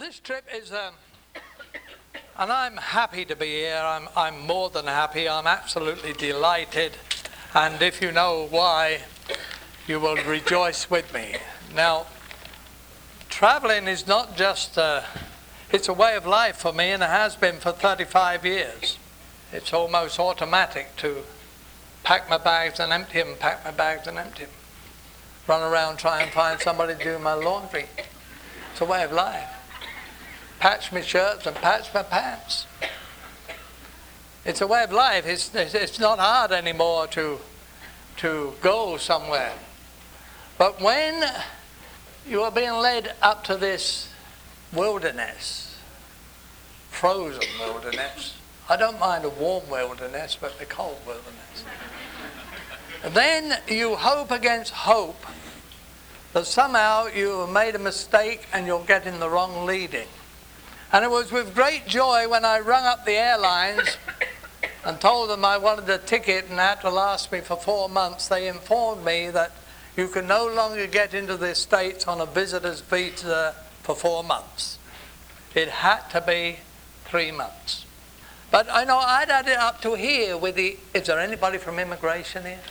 this trip is, and I'm happy to be here. I'm more than happy. I'm absolutely delighted. And if you know why, you will rejoice with me. Now, traveling is not just, it's a way of life for me, and it has been for 35 years. It's almost automatic to pack my bags and empty them, pack my bags and empty them. Run around, try and find somebody to do my laundry. It's a way of life. Patch my shirts and patch my pants. It's a way of life. It's not hard anymore to go somewhere. But when you are being led up to this wilderness, frozen wilderness, I don't mind a warm wilderness, but the cold wilderness. Then you hope against hope that somehow you have made a mistake and you'll get in the wrong leading. And it was with great joy when I rung up the airlines and told them I wanted a ticket and had to last me for 4 months. They informed me that you can no longer get into the States on a visitor's visa for 4 months. It had to be 3 months. But I know I'd had it up to here with the... Is there anybody from immigration here?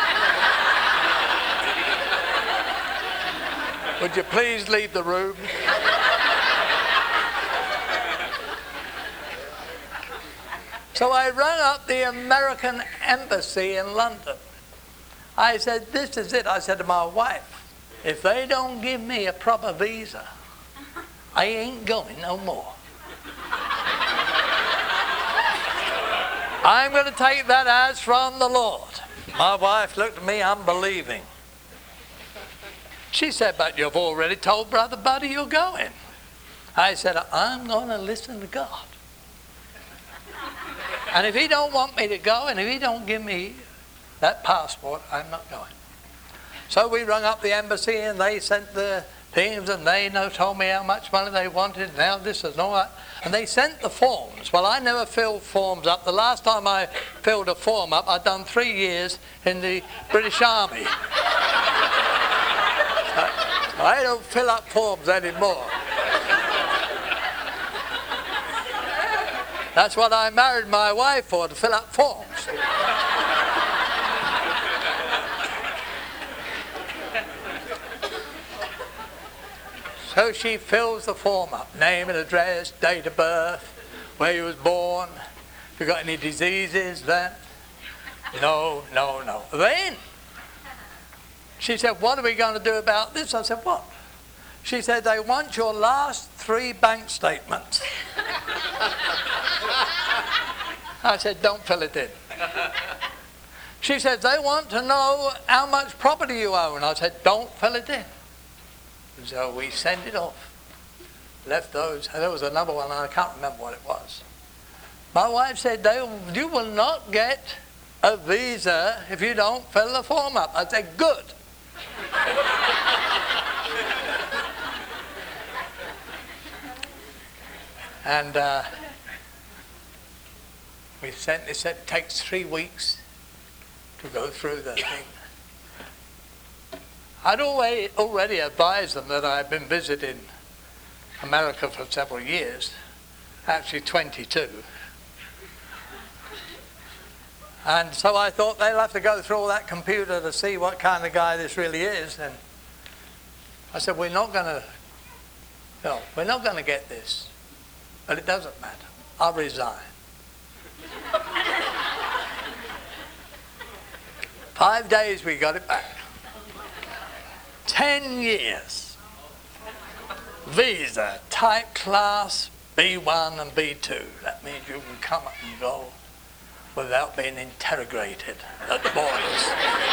Would you please leave the room? So I rang up the American Embassy in London. I said, this is it. I said to my wife, if they don't give me a proper visa, I ain't going no more. I'm going to take that as from the Lord. My wife looked at me unbelieving. She said, but you've already told Brother Buddy you're going. I said, I'm going to listen to God. And if he don't want me to go, and if he don't give me that passport, I'm not going. So we rung up the embassy, and they sent the things, and they told me how much money they wanted, now this and all that. And they sent the forms. Well, I never filled forms up. The last time I filled a form up, I'd done 3 years in the British Army. I don't fill up forms anymore. That's what I married my wife for, to fill up forms. So she fills the form up. Name and address, date of birth, where you was born. If you got any diseases, then. No. Then she said, what are we going to do about this? I said, what? She said, they want your last 3 bank statements. I said, don't fill it in. She said, they want to know how much property you own. I said, don't fill it in. So we sent it off. Left those. There was another one, I can't remember what it was. My wife said, you will not get a visa if you don't fill the form up. I said, good. And they said it takes 3 weeks to go through the thing. I'd already advised them that I'd been visiting America for several years, actually 22. And so I thought they'll have to go through all that computer to see what kind of guy this really is. And I said, we're not going to get this. But it doesn't matter. I'll resign. 5 days we got it back. 10 years. Visa, type class B1 and B2. That means you can come up and go without being interrogated at the borders.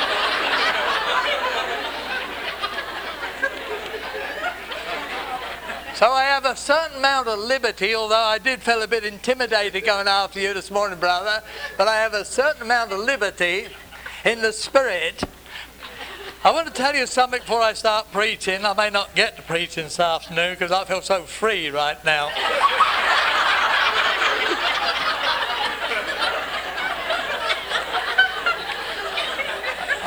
So I have a certain amount of liberty, although I did feel a bit intimidated going after you this morning, brother, but I have a certain amount of liberty in the spirit. I want to tell you something before I start preaching. I may not get to preaching this afternoon because I feel so free right now.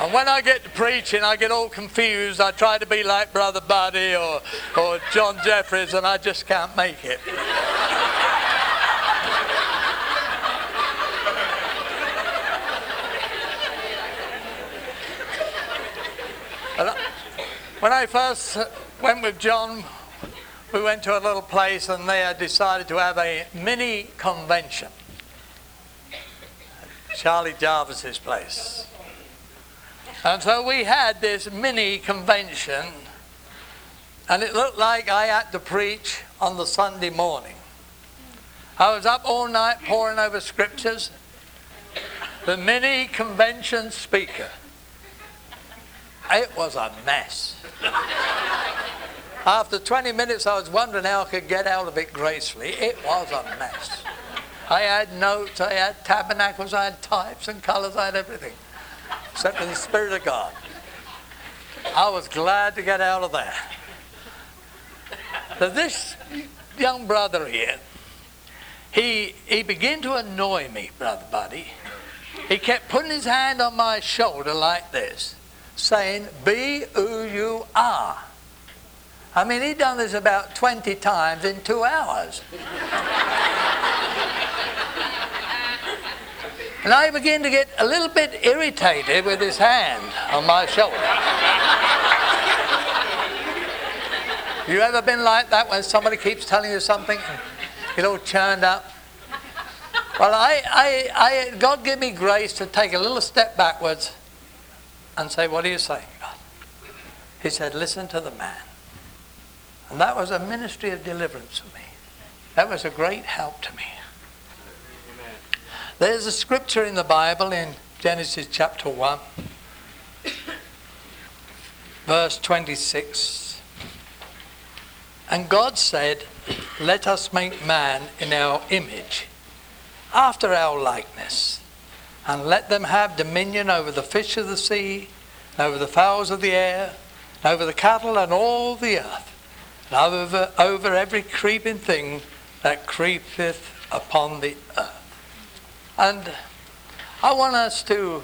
And when I get to preaching, I get all confused. I try to be like Brother Buddy or John Jeffries, and I just can't make it. When I first went with John, we went to a little place and they had decided to have a mini convention. Charlie Jarvis's place. And so we had this mini convention, and it looked like I had to preach on the Sunday morning. I was up all night poring over scriptures. The mini convention speaker. It was a mess. After 20 minutes, I was wondering how I could get out of it gracefully. It was a mess. I had notes, I had tabernacles, I had types and colours, I had everything. Except for the Spirit of God. I was glad to get out of there. So this young brother here, he began to annoy me, Brother Buddy. He kept putting his hand on my shoulder like this, saying, "Be who you are." I mean, he'd done this about 20 times in 2 hours. And I began to get a little bit irritated with his hand on my shoulder. You ever been like that when somebody keeps telling you something and you get all churned up? Well, God gave me grace to take a little step backwards and say, "What are you saying, God?" He said, "Listen to the man." And that was a ministry of deliverance for me. That was a great help to me. Amen. There's a scripture in the Bible in Genesis chapter 1, verse 26. And God said, "Let us make man in our image, after our likeness, and let them have dominion over the fish of the sea, and over the fowls of the air, and over the cattle and all the earth, and over every creeping thing that creepeth upon the earth." And I want us to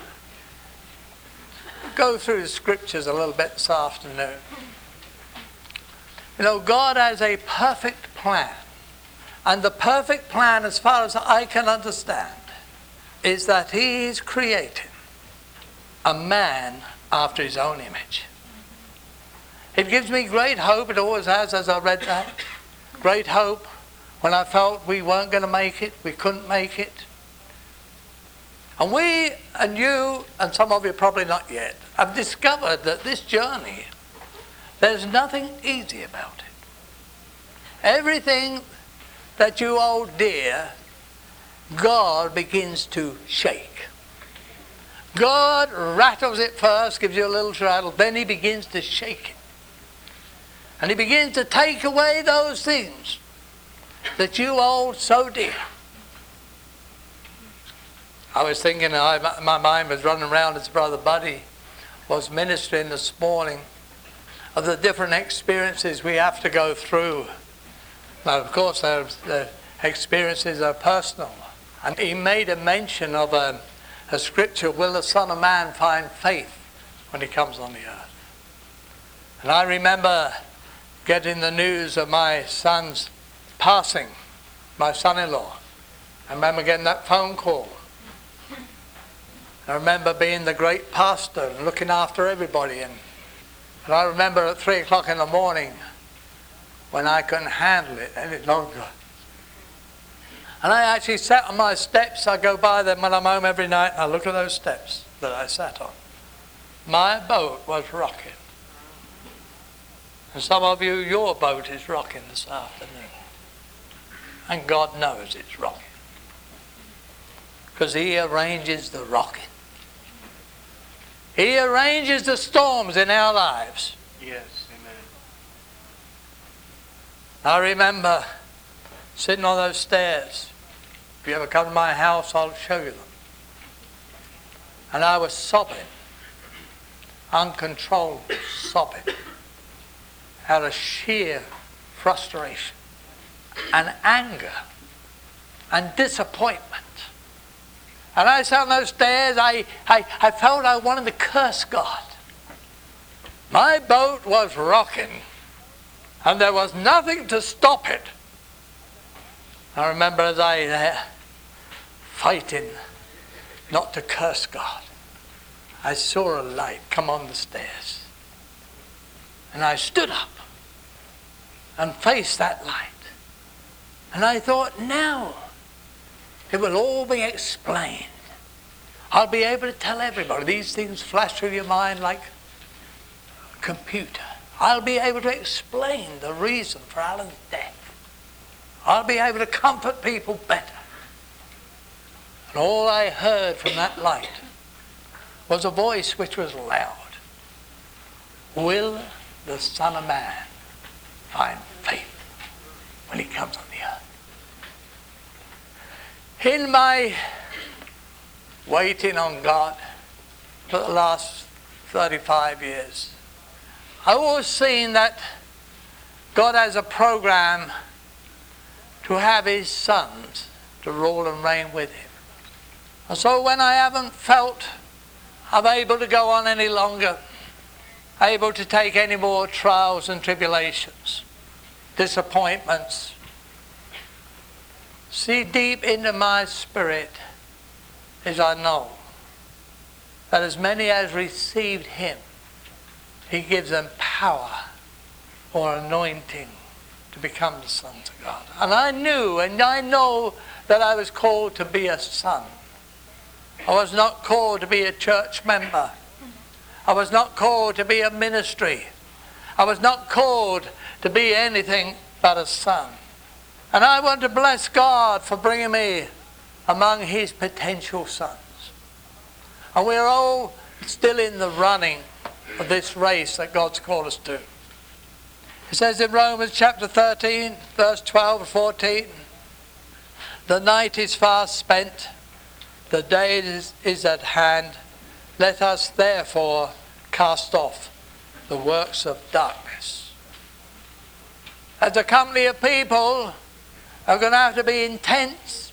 go through the scriptures a little bit this afternoon. You know, God has a perfect plan. And the perfect plan, as far as I can understand, is that He's created a man after His own image. It gives me great hope, it always has as I read that. Great hope when I felt we weren't going to make it, we couldn't make it. And we and you, and some of you probably not yet, have discovered that this journey, there's nothing easy about it. Everything that you hold dear, God begins to shake. God rattles it first, gives you a little rattle, then He begins to shake it. And He begins to take away those things that you hold so dear. I was thinking, my mind was running around as Brother Buddy was ministering this morning of the different experiences we have to go through. Now, of course, the experiences are personal. And he made a mention of a scripture, "Will the Son of Man find faith when He comes on the earth?" And I remember getting the news of my son's passing, my son-in-law. I remember getting that phone call. I remember being the great pastor and looking after everybody. And I remember at 3 o'clock in the morning when I couldn't handle it any longer. And I actually sat on my steps. I go by them when I'm home every night and I look at those steps that I sat on. My boat was rocking. And some of you, your boat is rocking this afternoon. And God knows it's rocking. Because He arranges the rocking. He arranges the storms in our lives. Yes, amen. I remember sitting on those stairs. If you ever come to my house, I'll show you them. And I was sobbing. Uncontrolled sobbing. Out of sheer frustration and anger and disappointment And I sat on those stairs, I felt I wanted to curse God. My boat was rocking, and there was nothing to stop it. I remember as I there, fighting not to curse God, I saw a light come on the stairs. And I stood up and faced that light. And I thought, now it will all be explained. I'll be able to tell everybody. These things flash through your mind like a computer. I'll be able to explain the reason for Alan's death. I'll be able to comfort people better. And all I heard from that light was a voice which was loud. Will the Son of Man find faith when he comes on the earth? In my waiting on God for the last 35 years, I've always seen that God has a program to have his sons to rule and reign with him. And so when I haven't felt I'm able to go on any longer, able to take any more trials and tribulations, disappointments, see deep into my spirit as I know that as many as received him, he gives them power or anointing to become the sons of God. And I knew and I know that I was called to be a son. I was not called to be a church member. I was not called to be a ministry. I was not called to be anything but a son. And I want to bless God for bringing me among his potential sons. And we're all still in the running of this race that God's called us to. It says in Romans chapter 13, verse 12 and 14, the night is fast spent, the day is at hand. Let us therefore cast off the works of darkness. As a company of people are going to have to be intent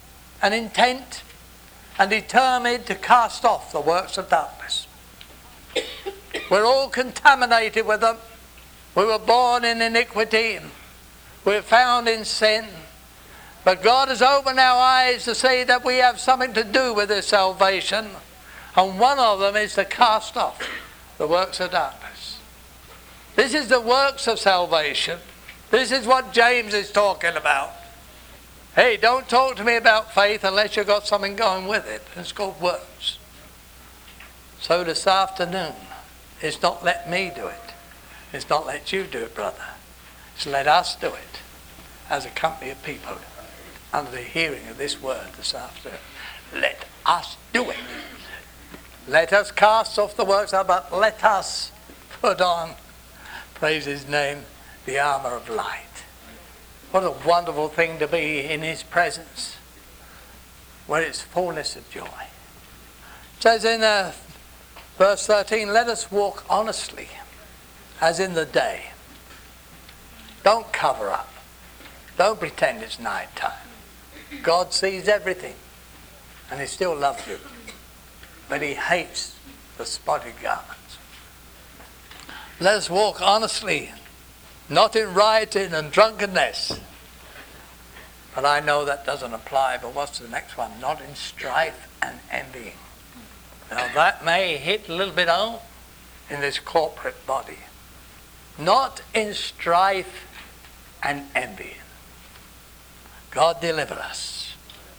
and determined to cast off the works of darkness. We're all contaminated with them. We were born in iniquity. We're found in sin. But God has opened our eyes to see that we have something to do with this salvation. And one of them is to cast off the works of darkness. This is the works of salvation. This is what James is talking about. Hey, don't talk to me about faith unless you've got something going with it. It's called works. So this afternoon, it's not let me do it. It's not let you do it, brother. It's let us do it as a company of people under the hearing of this word this afternoon. Let us do it. Let us cast off the works, but let us put on, praise his name, the armour of light. What a wonderful thing to be in his presence, where it's fullness of joy. It says in verse 13, let us walk honestly, as in the day. Don't cover up. Don't pretend it's night time. God sees everything, and he still loves you. But he hates the spotted garments. Let us walk honestly, not in rioting and drunkenness. But I know that doesn't apply, but what's the next one? Not in strife and envying. Now that may hit a little bit home in this corporate body. Not in strife and envying. God deliver us.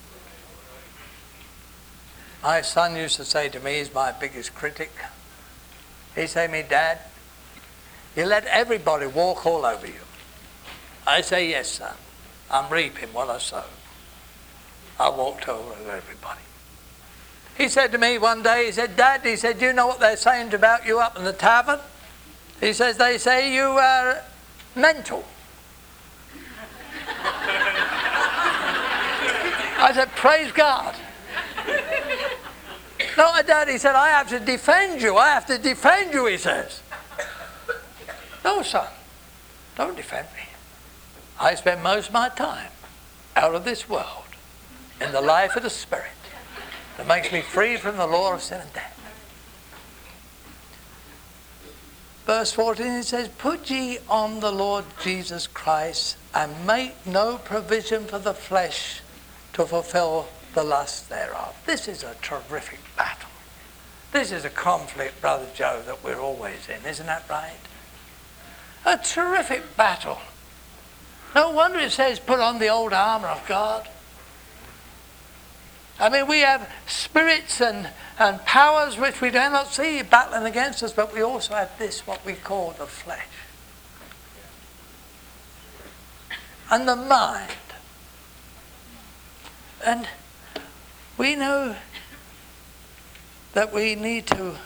My son used to say to me, he's my biggest critic. He'd say to me, Dad, you let everybody walk all over you. I say, yes, son. I'm reaping what I sowed. I walked all over everybody. He said to me one day, he said, Dad, he said, do you know what they're saying about you up in the tavern? He says, they say you are mental. I said, praise God. No, Dad, he said, I have to defend you. I have to defend you, he says. No, son, don't defend me. I spend most of my time out of this world in the life of the Spirit. That makes me free from the law of sin and death. Verse 14, it says, put ye on the Lord Jesus Christ, and make no provision for the flesh to fulfill the lust thereof. This is a terrific battle. This is a conflict, Brother Joe, that we're always in. Isn't that right? A terrific battle. No wonder it says, put on the old armour of God. I mean, we have spirits and powers which we do not see battling against us, but we also have this, what we call the flesh. And the mind. And we know that we need to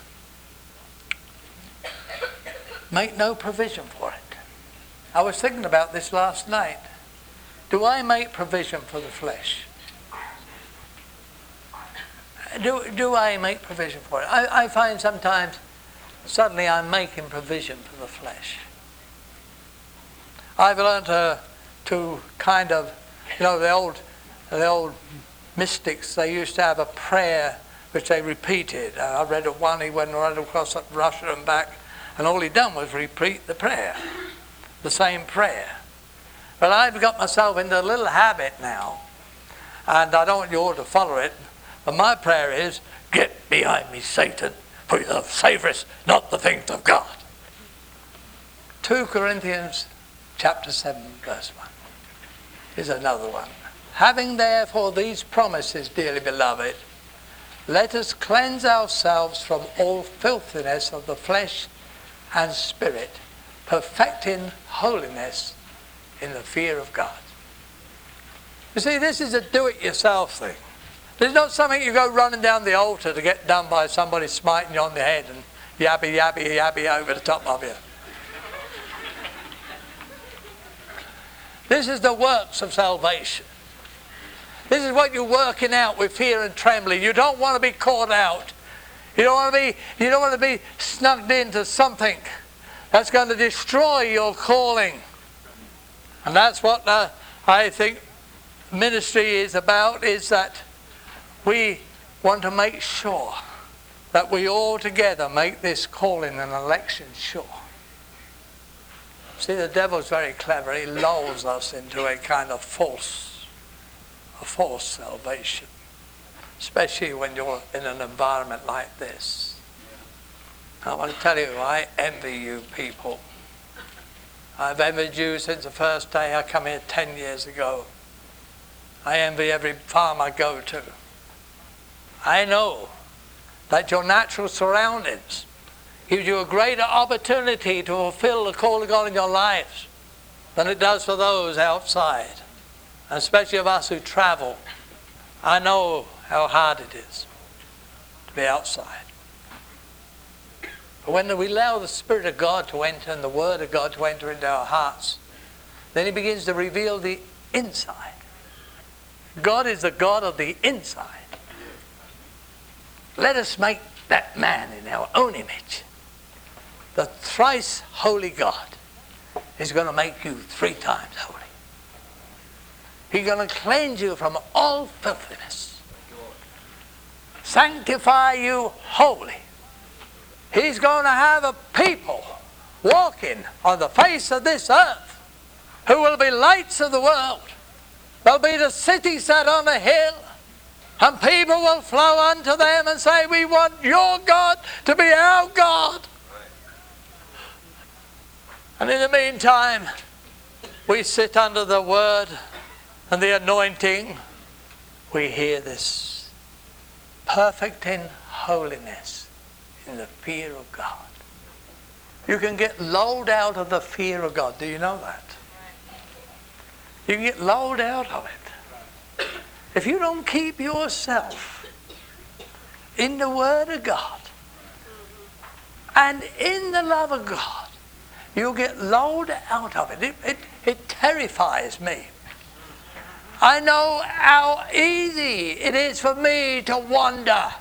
make no provision for it. I was thinking about this last night. Do I make provision for the flesh? Do I make provision for it? I find sometimes suddenly I'm making provision for the flesh. I've learned to kind of, the old mystics, they used to have a prayer which they repeated. I read of one, he went right across Russia and back, and all he'd done was repeat the prayer, the same prayer. But I've got myself into a little habit now, and I don't want you all to follow it, but my prayer is, get behind me, Satan, for thou savourest not the things of God. 2 Corinthians chapter 7, verse 1 is another one. Having therefore these promises, dearly beloved, let us cleanse ourselves from all filthiness of the flesh and spirit, perfecting holiness in the fear of God. You see, this is a do-it-yourself thing. There's not something you go running down the altar to get done by somebody smiting you on the head and yabby, yabby, yabby over the top of you. This is the works of salvation. This is what you're working out with fear and trembling. You don't want to be caught out. You don't want to be snugged into something that's going to destroy your calling. And that's what I think ministry is about, is that we want to make sure that we all together make this calling and election sure. See, the devil's very clever. He lulls us into a kind of false salvation, especially when you're in an environment like this. I want to tell you, I envy you people. I've envied you since the first day I come here 10 years ago. I envy every farm I go to. I know that your natural surroundings gives you a greater opportunity to fulfill the call of God in your lives than it does for those outside, and especially of us who travel. I know how hard it is to be outside. But when we allow the Spirit of God to enter and the Word of God to enter into our hearts, then He begins to reveal the inside. God is the God of the inside. Let us make that man in our own image. The thrice holy God is going to make you 3 times holy. He's going to cleanse you from all filthiness. Sanctify you holy. He's going to have a people walking on the face of this earth who will be lights of the world. There'll be the city set on a hill, and people will flow unto them and say, we want your God to be our God. And in the meantime, we sit under the Word and the anointing. We hear this: perfect in holiness in the fear of God. You can get lulled out of the fear of God. Do you know that? You can get lulled out of it. If you don't keep yourself in the Word of God and in the love of God, you'll get lulled out of it. It terrifies me. I know how easy it is for me to wander.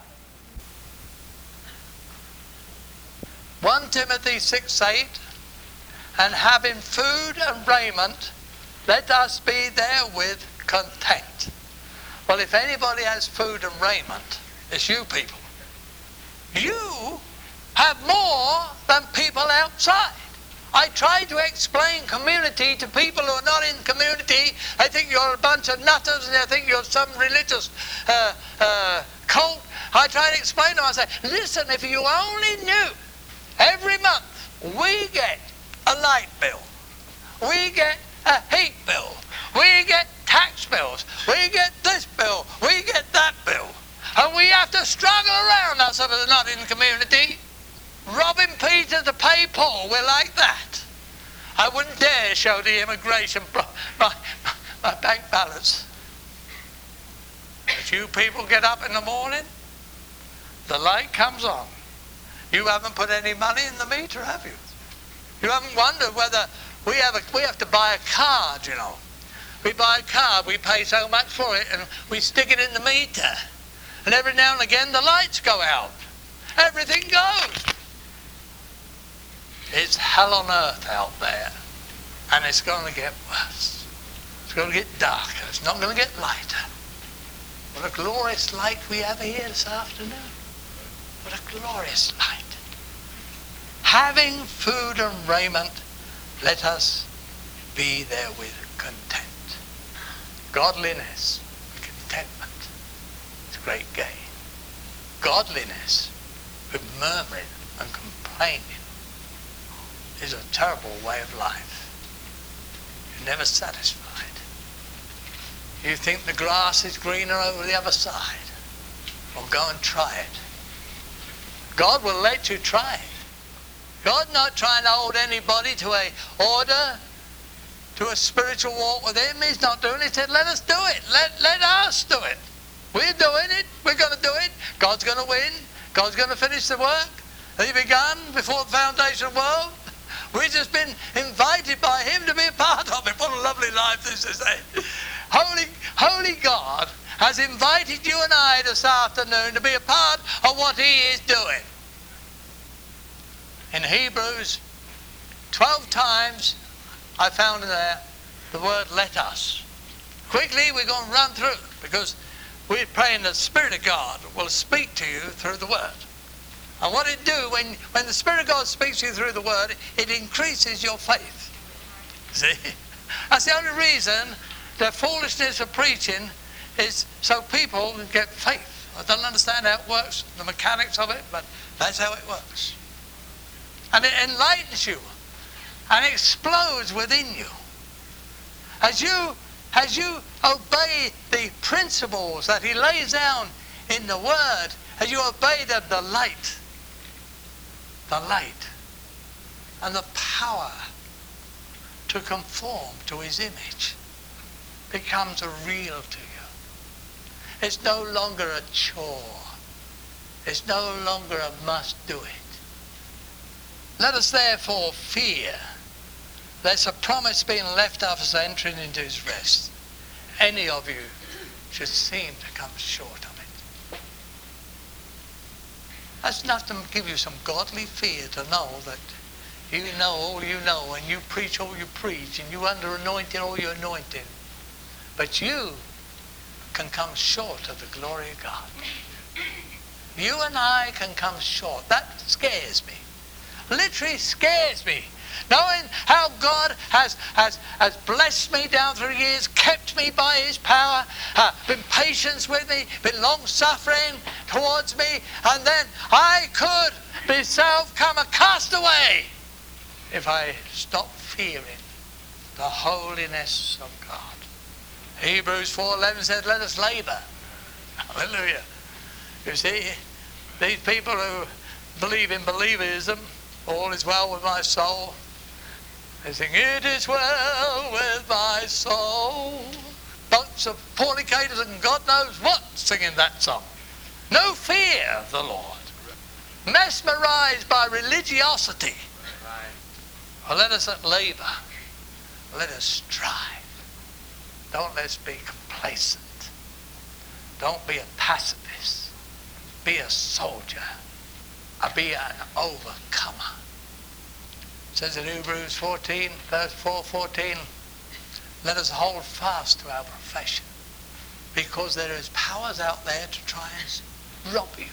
1 Timothy 6:8, and having food and raiment, let us be therewith content. Well, if anybody has food and raiment, It's you people. You have more than people outside. I try to explain community to people who are not in community. They think you're a bunch of nutters and they think you're some religious cult. I try to explain to them. I say, listen, if you only knew, every month we get a light bill. We get a heat bill. We get tax bills. We get this bill. We get that bill. And we have to struggle around us if it's not in community. Robbing Peter to pay Paul, we're like that. I wouldn't dare show the immigration my bank balance. But you people get up in the morning, the light comes on. You haven't put any money in the meter, have you? You haven't wondered whether we have to buy a card, you know. We buy a card, we pay so much for it, and we stick it in the meter. And every now and again the lights go out. Everything goes. It's hell on earth out there, and it's going to get worse. It's going to get darker. It's not going to get lighter. What a glorious light we have here this afternoon. What a glorious light. Having food and raiment, let us be therewith content. Godliness, contentment, is great gain. Godliness with murmuring and complaining is a terrible way of life. You're never satisfied. You think the grass is greener over the other side. Well, go and try it. God will let you try it. God's not trying to hold anybody to a order, to a spiritual walk with him. He's not doing it. He said, let us do it. Let us do it. We're doing it. We're going to do it. God's going to win. God's going to finish the work that he begun before the foundation of the world. We've just been invited by him to be a part of it. What a lovely life this is, eh? Holy God has invited you and I this afternoon to be a part of what he is doing. In Hebrews, 12 times I found in there the word let us. Quickly we're going to run through because we're praying the Spirit of God will speak to you through the word. And what it do, when the Spirit of God speaks to you through the word, it increases your faith. See? That's the only reason the foolishness of preaching is so people get faith. I don't understand how it works, the mechanics of it, but that's how it works. And it enlightens you and explodes within you. As you obey the principles that he lays down in the word, as you obey the light and the power to conform to his image becomes real to you. It's no longer a chore. It's no longer a must do it. Let us therefore fear lest a promise being left of us entering into his rest, any of you should seem to come short of it. That's enough to give you some godly fear to know that you know all you know and you preach all you preach and you under anointing all you're anointing. But you can come short of the glory of God. You and I can come short. That scares me. Literally scares me. Knowing how God has blessed me down through the years, kept me by his power, been patient with me, been long-suffering towards me, and then I could myself come a castaway if I stop fearing the holiness of God. Hebrews 4:11 says, let us labor. Hallelujah. You see, these people who believe in believism, all is well with my soul, they sing, it is well with my soul. Bunch of fornicators and God knows what singing that song. No fear of the Lord. Mesmerized by religiosity. Well, let us labor. Let us strive. Don't let's be complacent. Don't be a pacifist. Be a soldier. Be an overcomer. It says in Hebrews 14, verse 4:14, let us hold fast to our profession, because there is powers out there to try and rob you,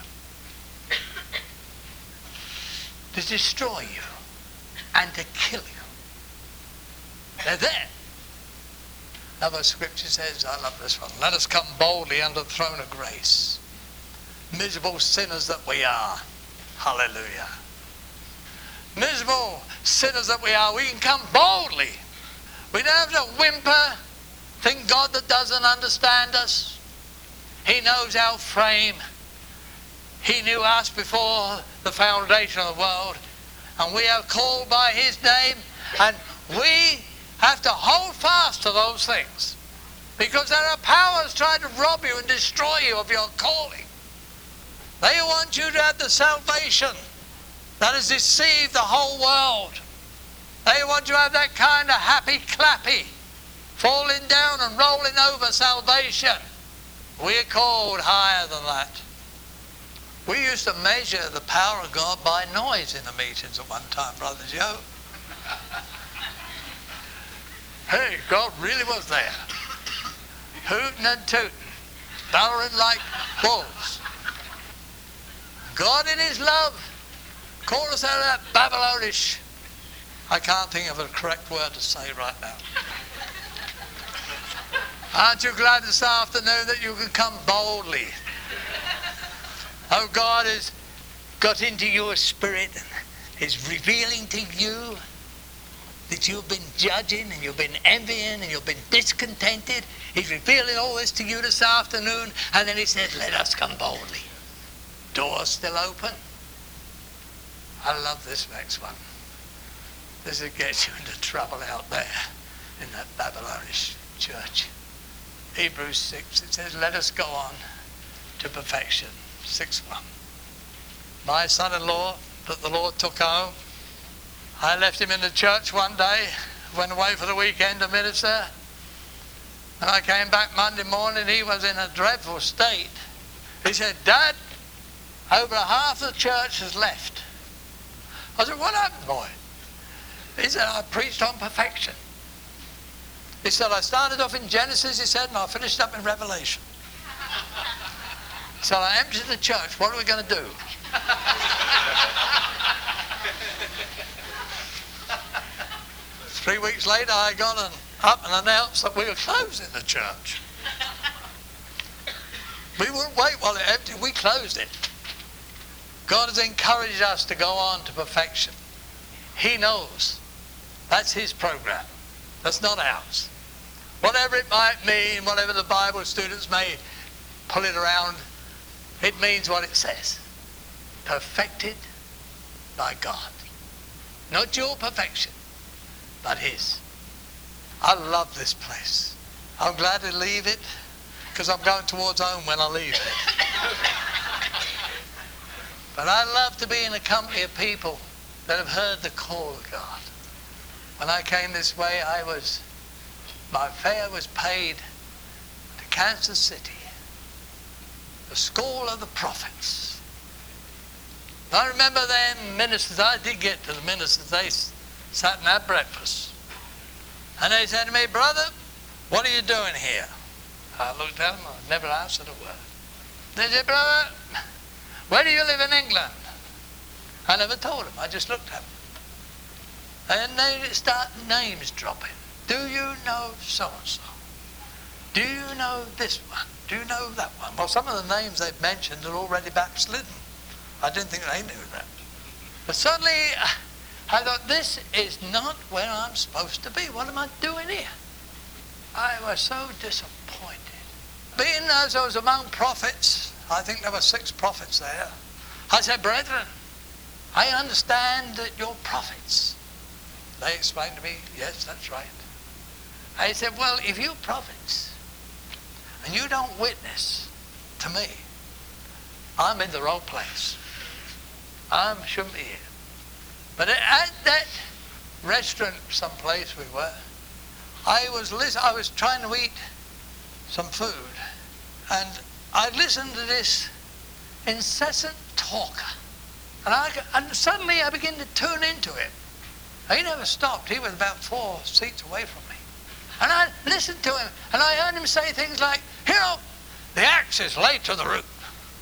to destroy you, and to kill you. They're there. Another scripture says, I love this one, let us come boldly under the throne of grace. Miserable sinners that we are. Hallelujah. Miserable sinners that we are, we can come boldly. We don't have to whimper, think God that doesn't understand us. He knows our frame. He knew us before the foundation of the world. And we are called by his name. And we have to hold fast to those things. Because there are powers trying to rob you and destroy you of your calling. They want you to have the salvation that has deceived the whole world. They want you to have that kind of happy clappy, falling down and rolling over salvation. We're called higher than that. We used to measure the power of God by noise in the meetings at one time, Brother Joe. Hey, God really was there. Hooting and tooting, bellowing like bulls. God in his love called us out of that Babylonish, I can't think of a correct word to say right now. Aren't you glad this afternoon that you can come boldly? Oh, God has got into your spirit and is revealing to you that you've been judging and you've been envying and you've been discontented. He's revealing all this to you this afternoon, and then he said, let us come boldly. Doors still open. I love this next one. This will get you into trouble out there in that Babylonish church. Hebrews 6, it says, let us go on to perfection. 6:1. My son-in-law that the Lord took home, I left him in the church one day, went away for the weekend to minister, and I came back Monday morning. He was in a dreadful state. He said, Dad, over half the church has left. I said, what happened, boy? He said, I preached on perfection. He said, I started off in Genesis, he said, and I finished up in Revelation. So I emptied the church. What are we going to do? 3 weeks later, I got up and announced that we were closing the church. We wouldn't wait while it emptied. We closed it. God has encouraged us to go on to perfection. He knows. That's his program. That's not ours. Whatever it might mean, whatever the Bible students may pull it around, it means what it says. Perfected by God. Not your perfection, but his. I love this place. I'm glad to leave it because I'm going towards home when I leave it. But I love to be in a company of people that have heard the call of God. When I came this way, my fare was paid to Kansas City, the school of the prophets. I remember then ministers, I did get to the ministers, they sat and had breakfast. And they said to me, brother, what are you doing here? I looked at them, I never answered a word. They said, brother, where do you live in England? I never told them, I just looked at them. And they start names dropping. Do you know so-and-so? Do you know this one? Do you know that one? Well, some of the names they've mentioned are already backslidden. I didn't think they knew that. But suddenly, I thought, this is not where I'm supposed to be. What am I doing here? I was so disappointed. Being as I was among prophets, I think there were 6 prophets there. I said, brethren, I understand that you're prophets. They explained to me, yes, that's right. I said, well, if you're prophets and you don't witness to me, I'm in the wrong place. I shouldn't be here. But at that restaurant someplace we were, I was trying to eat some food, and I listened to this incessant talker. And suddenly I began to tune into him. He never stopped. He was about 4 seats away from me. And I listened to him, and I heard him say things like, you know, the axe is laid to the root.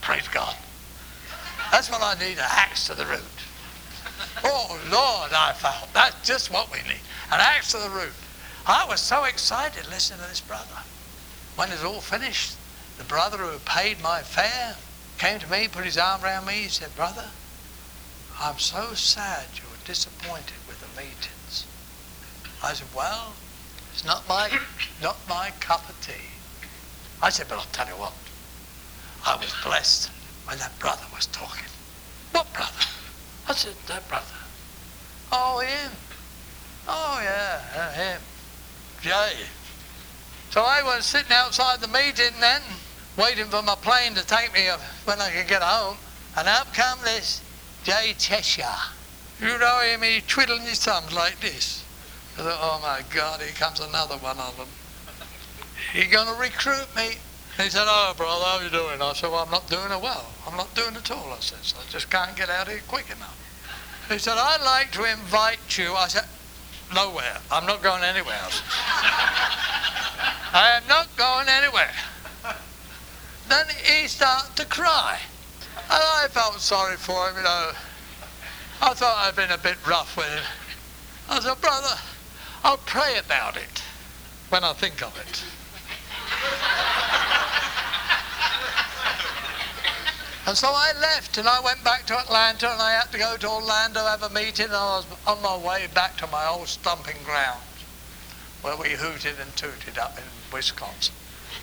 Praise God. That's what I need, an axe to the root. Oh, Lord, I felt that's just what we need, an axe to the root. I was so excited listening to this brother. When it was all finished, the brother who paid my fare came to me, put his arm around me, he said, "Brother, I'm so sad you were disappointed with the meetings." I said, "Well, it's not my cup of tea." I said, "But I'll tell you what, I was blessed when that brother was talking." "What brother?" I said, "That brother." "Oh, him." "Oh, yeah, him. Jay." So I was sitting outside the meeting then, waiting for my plane to take me when I could get home, and up come this Jay Cheshire. You know him, he twiddling his thumbs like this. I thought, oh my God, here comes another one of them. He going to recruit me? He said, "Oh, brother, how are you doing?" I said, "Well, I'm not doing it well. I'm not doing it at all." I said, "I just can't get out of here quick enough." He said, "I'd like to invite you." I said, "Nowhere. I'm not going anywhere else." I am not going anywhere. Then he started to cry. And I felt sorry for him, you know. I thought I'd been a bit rough with him. I said, "Brother, I'll pray about it when I think of it." And so I left and I went back to Atlanta, and I had to go to Orlando, have a meeting, and I was on my way back to my old stomping grounds where we hooted and tooted up in Wisconsin.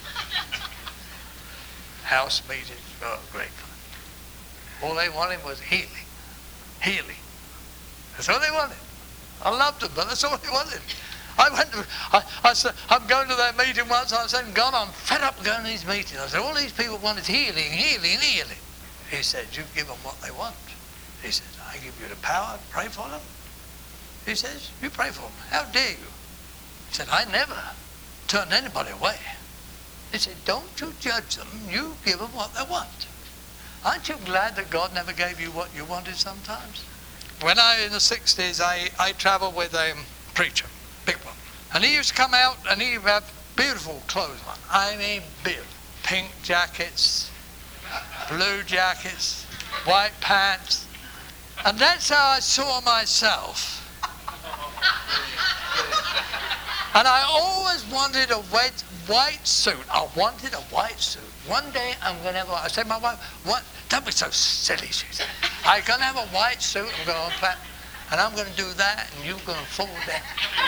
House meetings, oh, great fun. All they wanted was healing. Healing. That's all they wanted. I loved them, but that's all they wanted. I said, I'm going to their meeting once. I said, "God, I'm fed up going to these meetings." I said, "All these people want is healing, healing, healing." He said, "You give them what they want." He said, "I give you the power to pray for them." He says, "You pray for them. How dare you?" He said, "I never turn anybody away." He said, "Don't you judge them. You give them what they want." Aren't you glad that God never gave you what you wanted sometimes? When in the 60s, I travelled with a preacher, big one. And he used to come out and he would have beautiful clothes on. I mean beautiful. Pink jackets, blue jackets, white pants. And that's how I saw myself. And I always wanted a white suit. I wanted a white suit. One day I'm going to have I said, "My wife, what? Don't be so silly," she said. "I'm going to have a white suit. I'm going to clap, and I'm going to do that, and you're going to fall down."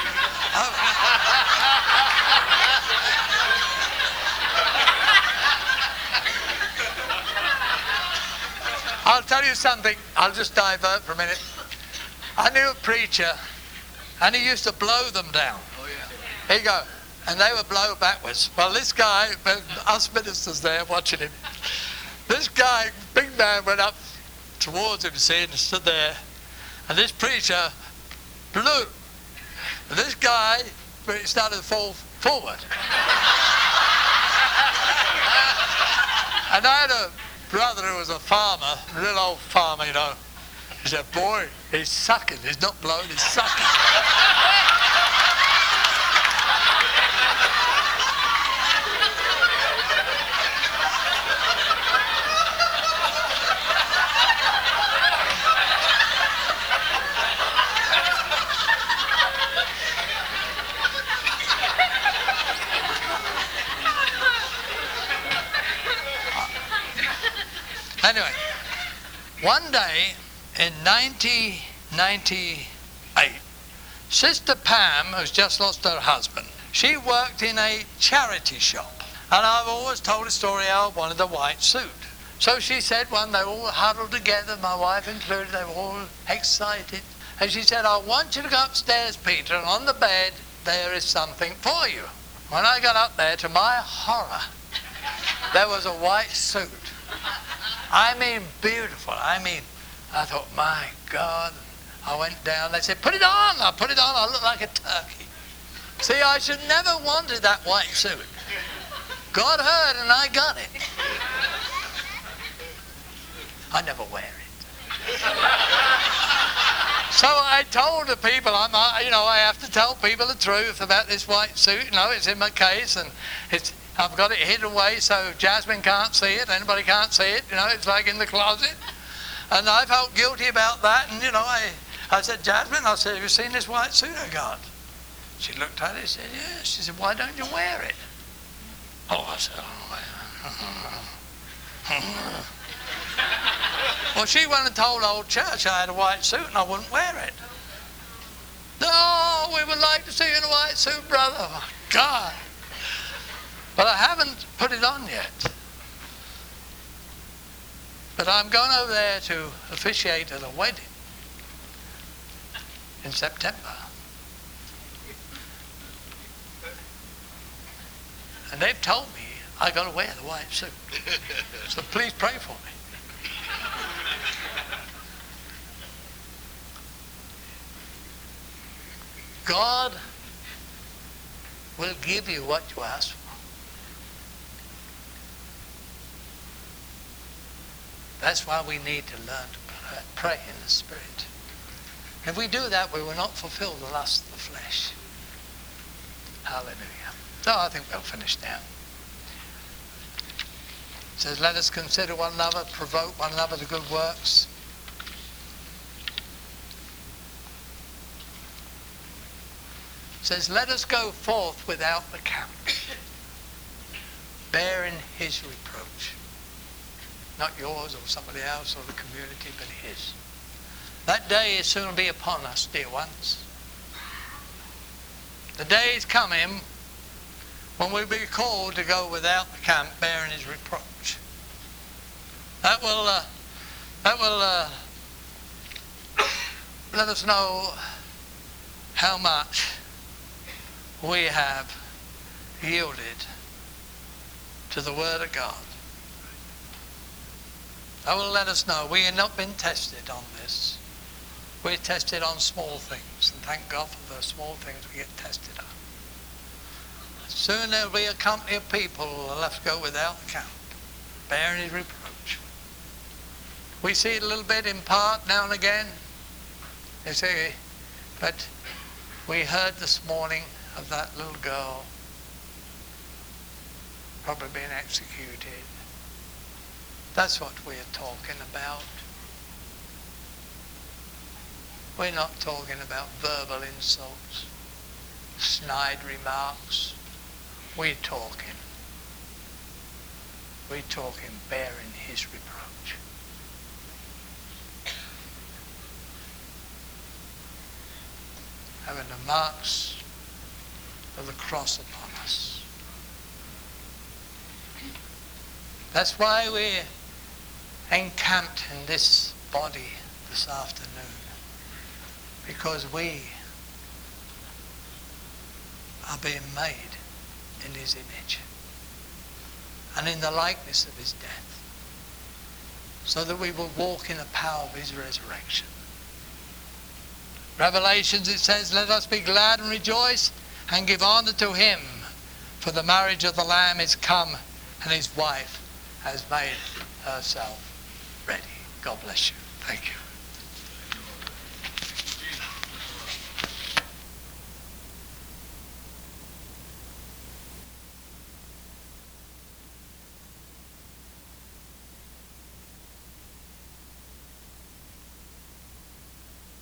I'll tell you something. I'll just divert for a minute. I knew a preacher, and he used to blow them down. Oh, yeah. Here you go. And they would blow backwards. Well, this guy, us ministers there watching him, this guy, big man, went up towards him, see, and stood there. And this preacher blew. And this guy started to fall forward. And I had a brother who was a farmer, a little old farmer, you know. He said, "Boy, he's sucking. He's not blowing, he's sucking." Anyway, one day in 1998, Sister Pam, who's just lost her husband, she worked in a charity shop. And I've always told a story how I wanted a white suit. So she said when they all huddled together, my wife included, they were all excited. And she said, "I want you to go upstairs, Peter, and on the bed there is something for you." When I got up there, to my horror, there was a white suit. I mean, beautiful. I thought, my God. I went down. They said, "Put it on." I put it on. I looked like a turkey. See, I should never wanted that white suit. God heard and I got it. I never wear it. So I told the people, I have to tell people the truth about this white suit. It's in my case, and I've got it hidden away so Jasmine can't see it, anybody can't see it. It's like in the closet. And I felt guilty about that, and I said, Jasmine, have you seen this white suit I got? She looked at it and said, yes. She said, why don't you wear it? Oh, I said, well, she went and told old church I had a white suit and I wouldn't wear it. No, we would like to see you in a white suit, brother. Oh, God. But I haven't put it on yet. But I'm going over there to officiate at a wedding in September. And they've told me I've got to wear the white suit. So please pray for me. God will give you what you ask for. That's why we need to learn to pray in the Spirit. If we do that, we will not fulfill the lust of the flesh. Hallelujah. So I think we'll finish now. It says, let us consider one another, provoke one another to good works. It says, let us go forth without the camp, bearing his reproach. Not yours or somebody else or the community, but his. That day is soon to be upon us, dear ones. The day is coming when we'll be called to go without the camp, bearing his reproach. That will let us know how much we have yielded to the Word of God. That will let us know we have not been tested on this. We're tested on small things, and thank God for the small things we get tested on. Soon there will be a company of people who will have to go without the camp, bearing his reproach. We see it a little bit in part now and again, you see, but we heard this morning of that little girl probably being executed. That's what we're talking about. We're not talking about verbal insults, snide remarks. We're talking bearing his reproach. Having the marks of the cross upon us. That's why we're encamped in this body this afternoon. Because we are being made in his image and in the likeness of his death, so that we will walk in the power of his resurrection. Revelations, it says, let us be glad and rejoice and give honor to him, for the marriage of the Lamb is come and his wife has made herself ready. God bless you. Thank you.